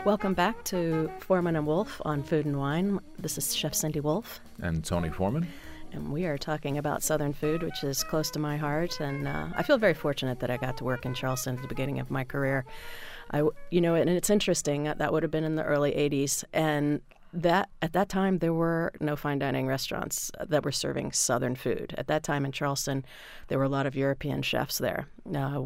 Welcome back to Foreman and Wolf on Food and Wine. This is Chef Cindy Wolf. And Tony Foreman. And we are talking about Southern food, which is close to my heart. And I feel very fortunate that I got to work in Charleston at the beginning of my career. And it's interesting, that would have been in the early 80s. And that at that time, there were no fine dining restaurants that were serving Southern food. At that time in Charleston, there were a lot of European chefs there. I'm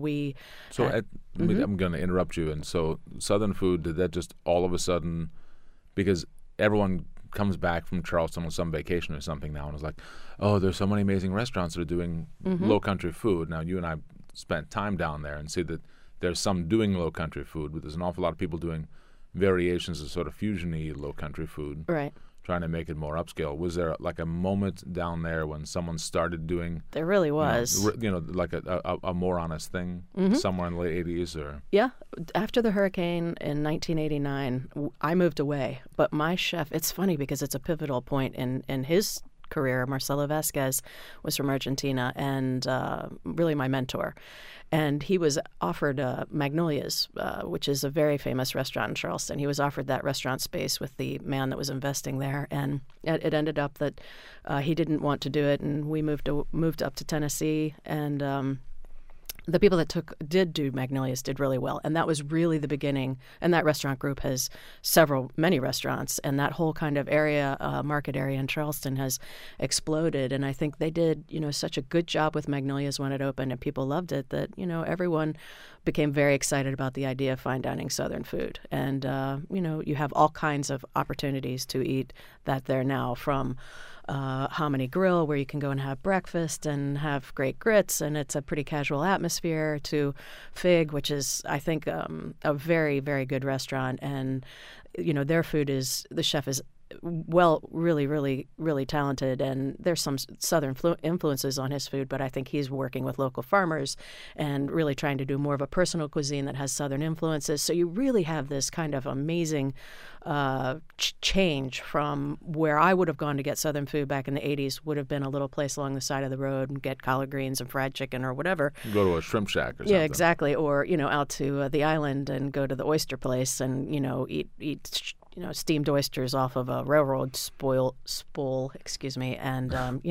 going to interrupt you. And so Southern food, did that just all of a sudden, because everyone comes back from Charleston on some vacation or something now and is like, oh, there's so many amazing restaurants that are doing low country food. Now, you and I spent time down there and see that there's some doing low country food, but there's an awful lot of people doing variations of sort of fusion-y low country food, right, trying to make it more upscale. Was there like a moment down there when someone started doing? There really was. Like a more honest thing somewhere in the late 80s? Or Yeah. After the hurricane in 1989, I moved away. But my chef, it's funny because it's a pivotal point in his career. Marcelo Vasquez was from Argentina and really my mentor. And he was offered Magnolia's, which is a very famous restaurant in Charleston. He was offered that restaurant space with the man that was investing there. And it ended up that he didn't want to do it, and we moved up to Tennessee. And the people that did do Magnolia's did really well. And that was really the beginning. And that restaurant group has many restaurants. And that whole kind of area, market area in Charleston has exploded. And I think they did, such a good job with Magnolia's when it opened and people loved it that, everyone became very excited about the idea of fine dining Southern food. And, you have all kinds of opportunities to eat that there now, from Hominy Grill, where you can go and have breakfast and have great grits, and it's a pretty casual atmosphere, to Fig, which is, I think, a very, very good restaurant. And, their food the chef is really, really, really talented, and there's some Southern influences on his food, but I think he's working with local farmers and really trying to do more of a personal cuisine that has Southern influences. So you really have this kind of amazing change from where I would have gone to get Southern food back in the 80s, would have been a little place along the side of the road and get collard greens and fried chicken or whatever. Go to a shrimp shack or something. Yeah, exactly. Or, out to the island and go to the oyster place and, eat steamed oysters off of a railroad spool, and,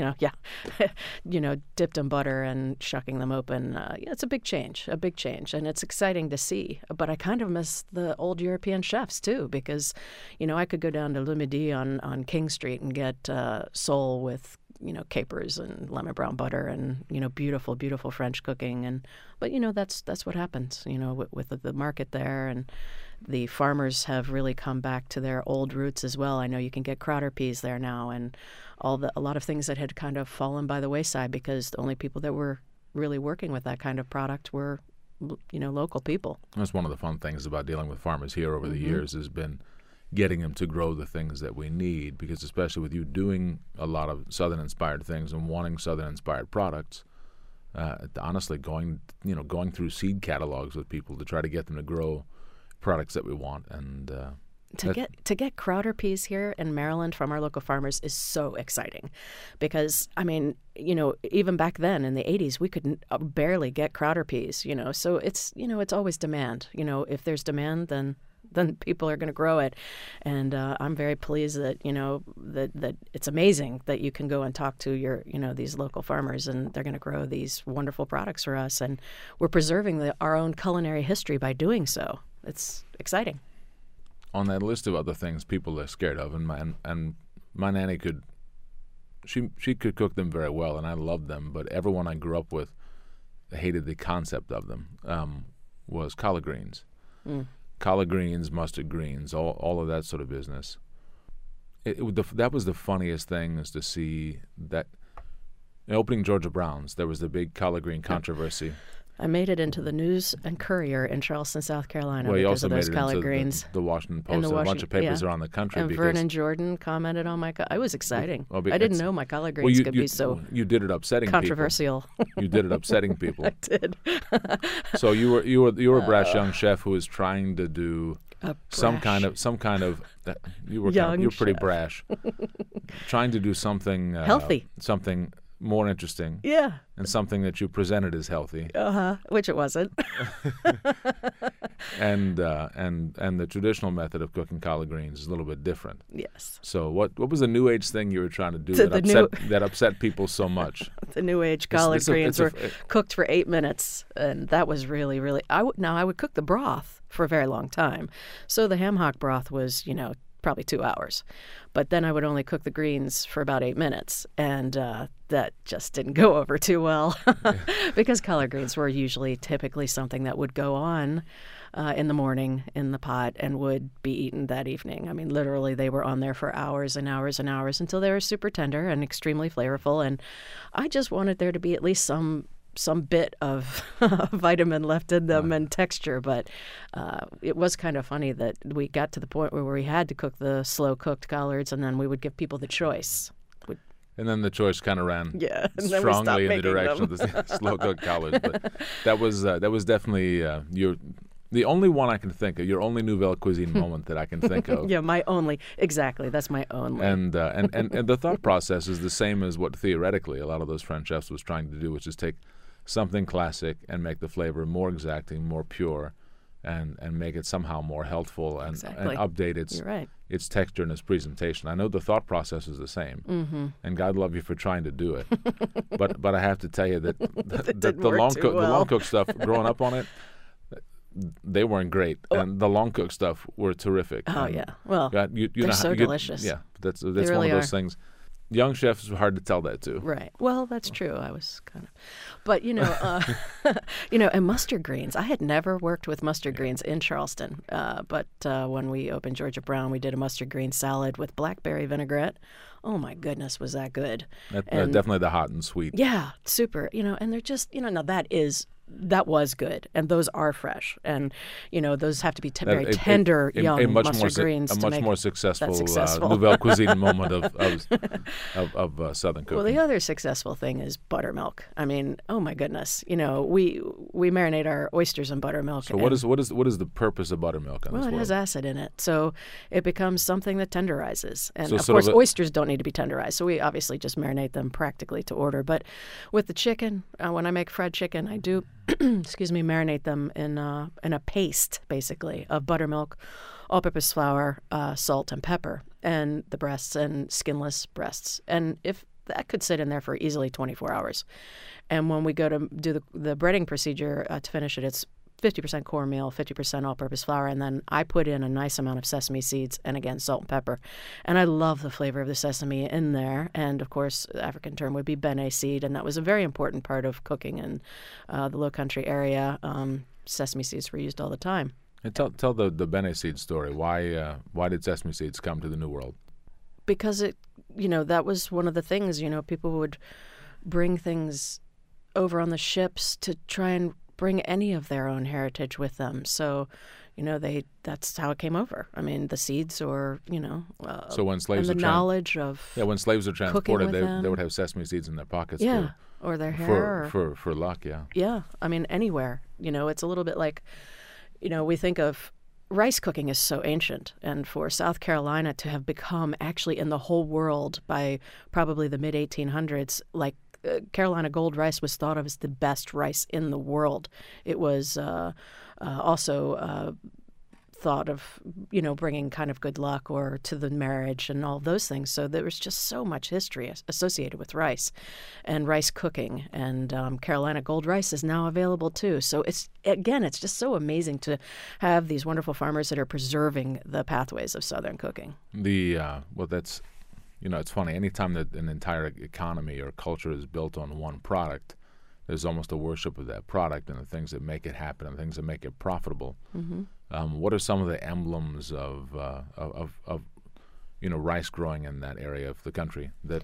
dipped in butter and shucking them open. It's a big change. And it's exciting to see. But I kind of miss the old European chefs, too, because, I could go down to Le Midi on King Street and get sole with, capers and lemon brown butter and, beautiful, beautiful French cooking. But that's what happens, with the market there. And the farmers have really come back to their old roots as well. I know you can get Crowder peas there now, and a lot of things that had kind of fallen by the wayside because the only people that were really working with that kind of product were, local people. That's one of the fun things about dealing with farmers here over the years has been getting them to grow the things that we need, because especially with you doing a lot of Southern-inspired things and wanting Southern-inspired products, honestly, going through seed catalogs with people to try to get them to grow products that we want. And to get Crowder peas here in Maryland from our local farmers is so exciting, because even back then in the 80s we could barely get Crowder peas. So it's always demand. If there's demand, then people are going to grow it. And I'm very pleased that that it's amazing that you can go and talk to your these local farmers, and they're going to grow these wonderful products for us, and we're preserving our own culinary history by doing so. It's exciting. On that list of other things people are scared of, and my nanny could cook them very well, and I loved them, but everyone I grew up with hated the concept of them, was collard greens. Collard greens, mustard greens, all of that sort of business. That was the funniest thing, is to see that opening Georgia Brown's, there was the big collard green controversy. I made it into the News and Courier in Charleston, South Carolina, well, because of those made it collard into greens. The Washington Post and a bunch of papers around the country. And because Vernon Jordan commented on it was exciting. I didn't know my collard greens could be so you did it upsetting controversial. People. You did it upsetting people. I did. So you were a brash young chef who was trying to do some kind of you were pretty brash, trying to do something healthy, something more interesting, and something that you presented as healthy, which it wasn't. and the traditional method of cooking collard greens is a little bit different. Yes. So what was the new age thing you were trying to do that upset people so much? The new age collard greens were cooked for 8 minutes, and that was really, really. I would cook the broth for a very long time, so the ham hock broth was, probably 2 hours, but then I would only cook the greens for about 8 minutes, and that just didn't go over too well because collard greens were typically something that would go on in the morning in the pot and would be eaten that evening. I mean, literally, they were on there for hours and hours and hours until they were super tender and extremely flavorful, and I just wanted there to be at least some bit of vitamin left in them and texture, but it was kind of funny that we got to the point where we had to cook the slow-cooked collards, and then we would give people the choice. And then the choice kind of ran strongly in the direction of the slow-cooked collards. But that was definitely the only one I can think of, your only Nouvelle Cuisine moment that I can think of. Yeah, my only. Exactly, that's my only. And the thought process is the same as what theoretically a lot of those French chefs was trying to do, which is take something classic and make the flavor more exacting, more pure, and make it somehow more healthful and update its texture and its presentation. I know the thought process is the same, and God love you for trying to do it. but I have to tell you that the long cooked stuff, growing up on it, they weren't great, and the long cooked stuff were terrific. Oh, yeah. Well, they're so delicious. Yeah, that's one of those things. Young chefs are hard to tell that to. Right. Well, that's true. I was kind of, but and mustard greens. I had never worked with mustard greens in Charleston, but when we opened Georgia Brown, we did a mustard green salad with blackberry vinaigrette. Oh my goodness, was that good? Definitely the hot and sweet. Yeah, super. And they're just now that was good, and those are fresh, and those have to be very tender young mustard greens. A much more successful Nouvelle Cuisine moment of Southern cooking. Well, the other successful thing is buttermilk. I mean, oh my goodness, we marinate our oysters in buttermilk. So what is the purpose of buttermilk? Well, it has acid in it, so it becomes something that tenderizes, and of course oysters don't need to be tenderized, so we obviously just marinate them practically to order. But with the chicken, when I make fried chicken, I do. Marinate them in a paste, basically, of buttermilk, all-purpose flour, salt, and pepper, and the breasts and skinless breasts. And if that could sit in there for easily 24 hours. And when we go to do the breading procedure to finish it, it's 50% cornmeal, 50% all-purpose flour, and then I put in a nice amount of sesame seeds and, again, salt and pepper. And I love the flavor of the sesame in there. And, of course, the African term would be bene seed, and that was a very important part of cooking in the Low Country area. Sesame seeds were used all the time. And tell the bene seed story. Why did sesame seeds come to the New World? Because that was one of the things. People would bring things over on the ships to try and bring any of their own heritage with them. So, that's how it came over. I mean, the seeds or, so when slaves and the knowledge of when slaves are transported, they would have sesame seeds in their pockets. Yeah, or their hair. For luck, yeah. Yeah, I mean, anywhere. It's a little bit like, we think of rice cooking is so ancient, and for South Carolina to have become actually in the whole world by probably the mid-1800s, like Carolina Gold rice was thought of as the best rice in the world. It was also thought of, bringing kind of good luck or to the marriage and all those things. So there was just so much history associated with rice and rice cooking. And Carolina Gold rice is now available too. So it's just so amazing to have these wonderful farmers that are preserving the pathways of Southern cooking. It's funny. Anytime that an entire economy or culture is built on one product, there's almost a worship of that product and the things that make it happen and the things that make it profitable. Mm-hmm. What are some of the emblems of rice growing in that area of the country that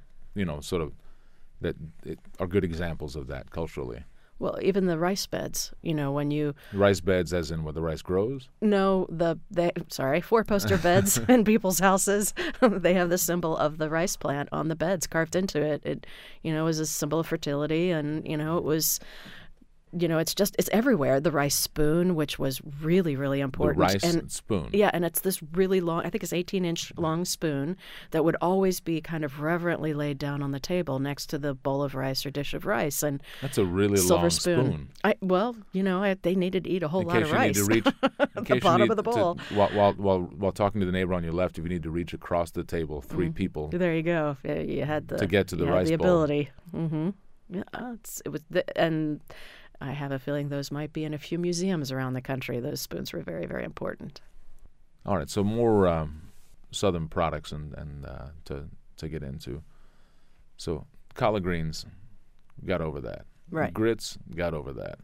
are good examples of that culturally? Well, even the rice beds, when you... Rice beds as in where the rice grows? No, four-poster beds in people's houses. They have the symbol of the rice plant on the beds carved into it. It, was a symbol of fertility, and, it was it's everywhere. The rice spoon, which was really, really The important. rice And spoon. yeah, and it's this really long, I think it's 18-inch long spoon that would always be kind of reverently laid down on the table next to the bowl of rice or dish of rice. And That's a really silver long spoon. They needed to eat a whole lot of rice. In case at the you bottom need of the bowl. while talking to the neighbor on your left, if you need to reach across the table, three people There you go. Yeah, you had to get to the you had rice the bowl. ability. Mm-hmm. Yeah, and I have a feeling those might be in a few museums around the country. Those spoons were very, very important. All right, so more southern products and to get into. So collard greens, got over that. Right. Grits, got over that.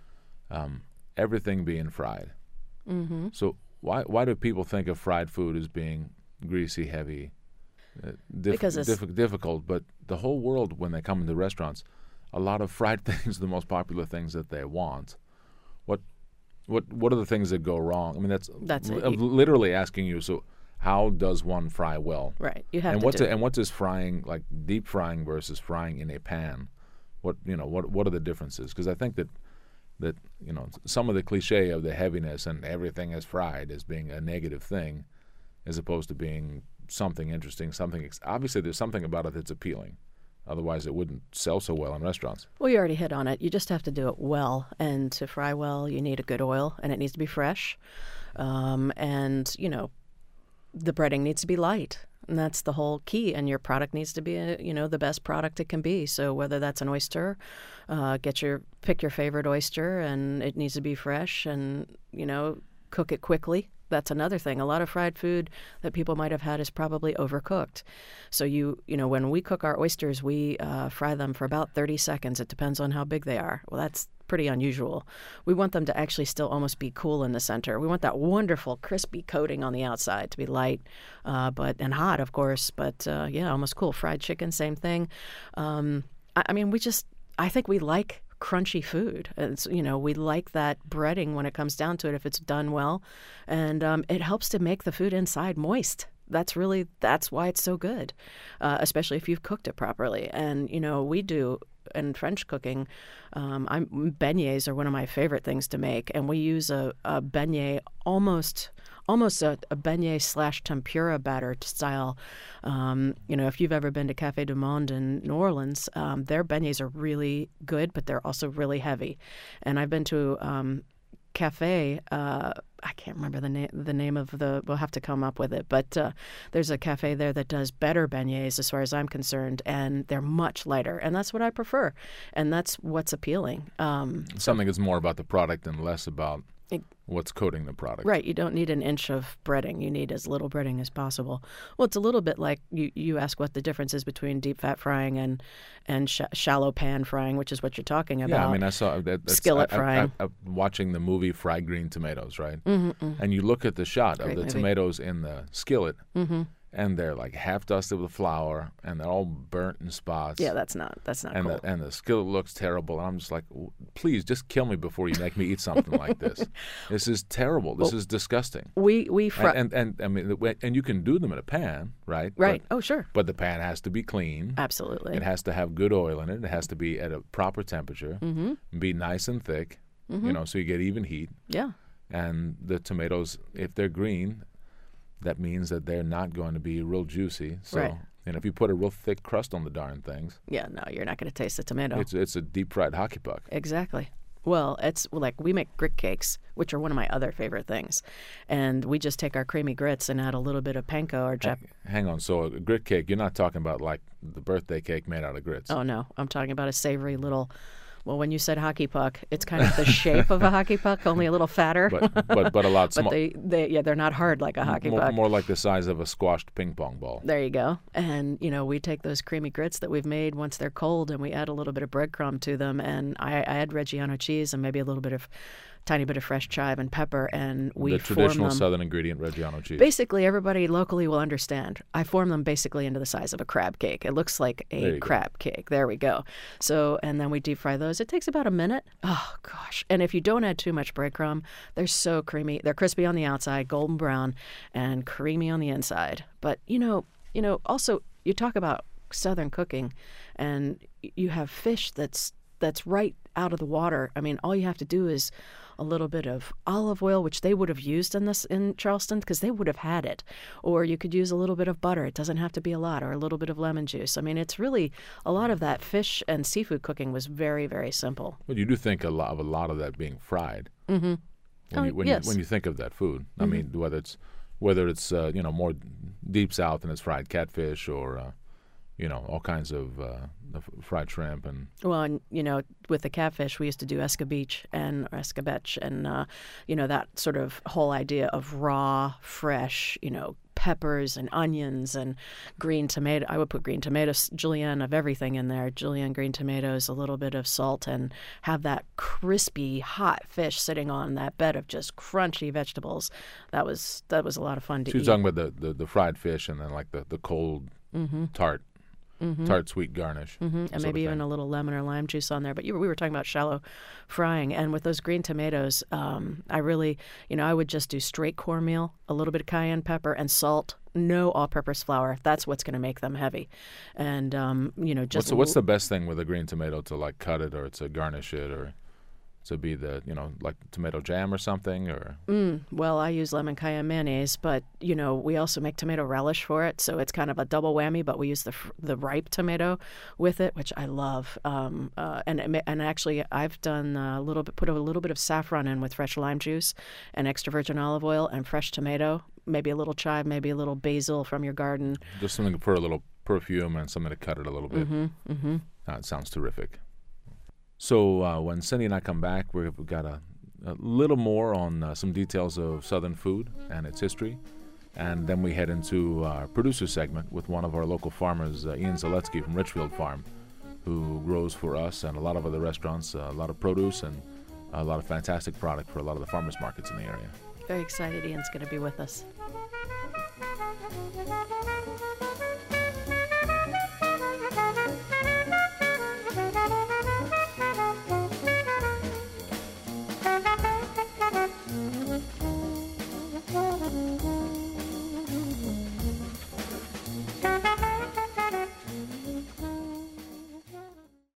Everything being fried. Mm-hmm. So why do people think of fried food as being greasy, heavy, Because it's- difficult? But the whole world, when they come into restaurants, a lot of fried things are the most popular things that they want. What are the things that go wrong? I mean, That's it. I'm literally asking you. So, how does one fry well? Right. You have And to what does frying, like deep frying versus frying in a pan? What are the differences? Because I think that some of the cliche of the heaviness and everything is fried as being a negative thing, as opposed to being something interesting, obviously there's something about it that's appealing. Otherwise, it wouldn't sell so well in restaurants. Well, you already hit on it. You just have to do it well. And to fry well, you need a good oil, and it needs to be fresh. And, the breading needs to be light. And that's the whole key. And your product needs to be, the best product it can be. So whether that's an oyster, pick your favorite oyster, and it needs to be fresh and, cook it quickly. That's another thing. A lot of fried food that people might have had is probably overcooked. So when we cook our oysters, we fry them for about 30 seconds. It depends on how big they are. Well, that's pretty unusual. We want them to actually still almost be cool in the center. We want that wonderful crispy coating on the outside to be light, and hot, of course. But almost cool. Fried chicken, same thing. I think we like crunchy food. We like that breading when it comes down to it if it's done well, and it helps to make the food inside moist. That's why it's so good, especially if you've cooked it properly. And we do in French cooking. Beignets are one of my favorite things to make, and we use a beignet almost a beignet / tempura batter style. If you've ever been to Café du Monde in New Orleans, their beignets are really good, but they're also really heavy. And I've been to cafe. I can't remember the name of we'll have to come up with it, but there's a cafe there that does better beignets as far as I'm concerned, and they're much lighter, and that's what I prefer, and that's what's appealing. Something that's more about the product and less about what's coating the product. Right. You don't need an inch of breading. You need as little breading as possible. Well, it's a little bit like you ask what the difference is between deep fat frying and shallow pan frying, which is what you're talking about. Yeah, I mean, I saw that. Skillet frying. I watching the movie Fried Green Tomatoes, right? Mm-hmm. And you look at the shot Great of the movie. tomatoes in the skillet, Mm-hmm. and they're like half dusted with flour, and they're all burnt in spots. Yeah, that's not and cool. the skillet looks terrible. And I'm just like, please, just kill me before you make me eat something like this. This is terrible. This is disgusting. We fry. And I mean, and you can do them in a pan, right? Right. Oh, sure. But the pan has to be clean. Absolutely. It has to have good oil in it. It has to be at a proper temperature. Mm-hmm. Be nice and thick. Mm-hmm. So you get even heat. Yeah. And the tomatoes, if they're green, that means that they're not going to be real juicy. So, Right. if you put a real thick crust on the darn things, Yeah. No, you're not going to taste the tomato. it's a deep fried hockey puck. Exactly. Well, it's like we make grit cakes, which are one of my other favorite things. And we just take our creamy grits and add a little bit of panko or Hang on. So a grit cake, you're not talking about like the birthday cake made out of grits. Oh, no. I'm talking about a savory little. Well, when you said hockey puck, it's kind of the shape of a hockey puck, only a little fatter. But a lot But smaller. they're not hard like a hockey puck. More like the size of a squashed ping pong ball. There you go. And, we take those creamy grits that we've made once they're cold, and we add a little bit of breadcrumb to them. And I add Reggiano cheese and maybe a tiny bit of fresh chive and pepper, and we The form traditional them. Southern ingredient, Reggiano cheese. Basically, everybody locally will understand. I form them basically into the size of a crab cake. It looks like There a you go. crab cake. There we go. So, and then we deep fry those. It takes about a minute. Oh, gosh. And if you don't add too much breadcrumb, they're so creamy. They're crispy on the outside, golden brown, and creamy on the inside. But, also, you talk about Southern cooking, and you have fish that's that's right out of the water. I mean, all you have to do is a little bit of olive oil, which they would have used in Charleston because they would have had it. Or you could use a little bit of butter. It doesn't have to be a lot, or a little bit of lemon juice. I mean, it's really a lot of that fish and seafood cooking was very, very simple. But you do think a lot of that being fried. Mm-hmm. When you think of that food, I mean, whether it's more deep south and it's fried catfish, or all kinds of fried shrimp and. Well, and with the catfish, we used to do escabeche and that sort of whole idea of raw, fresh, peppers and onions and green tomato. I would put green tomatoes, julienne of everything in there. Julienne, green tomatoes, a little bit of salt, and have that crispy, hot fish sitting on that bed of just crunchy vegetables. That was a lot of fun to eat. She was talking about the fried fish and then like the cold tart. Tart sweet garnish. And maybe even a little lemon or lime juice on there. But we were talking about shallow frying. And with those green tomatoes, I really, I would just do straight cornmeal, a little bit of cayenne pepper and salt, no all-purpose flour. That's what's going to make them heavy. And, just... What's the best thing with a green tomato to like cut it or to garnish it or to be the, like tomato jam or something? Or well, I use lemon cayenne mayonnaise, but, we also make tomato relish for it. So it's kind of a double whammy, but we use the ripe tomato with it, which I love. And actually, I've done put a little bit of saffron in with fresh lime juice and extra virgin olive oil and fresh tomato, maybe a little chive, maybe a little basil from your garden. Just something for a little perfume and something to cut it a little bit. It sounds terrific. So when Cindy and I come back, we've got a little more on some details of Southern food and its history. And then we head into our producer segment with one of our local farmers, Ian Zaletsky from Richfield Farm, who grows for us and a lot of other restaurants, a lot of produce and a lot of fantastic product for a lot of the farmers markets in the area. Very excited Ian's going to be with us.